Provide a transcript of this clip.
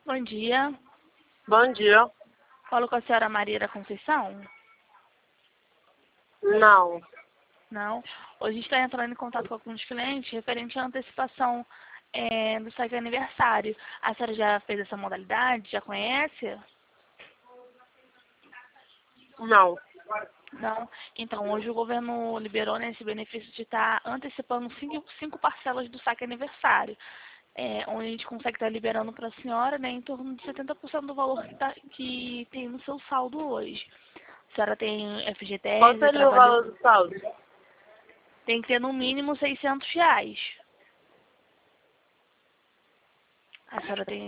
Bom dia. Bom dia. Falo com a senhora Maria da Conceição? Não. Não. Hoje está entrando em contato com alguns clientes referente à antecipação do saque aniversário. A senhora já fez essa modalidade? Já conhece? Não. Não. Então, hoje o governo liberou, né, esse benefício de estar antecipando cinco parcelas do saque aniversário. Onde a gente consegue estar liberando para a senhora, né, em torno de 70% do valor que tem no seu saldo hoje. A senhora tem Qual FGTS, seria o valor do saldo? tem que ter no mínimo R$ 600. A senhora tem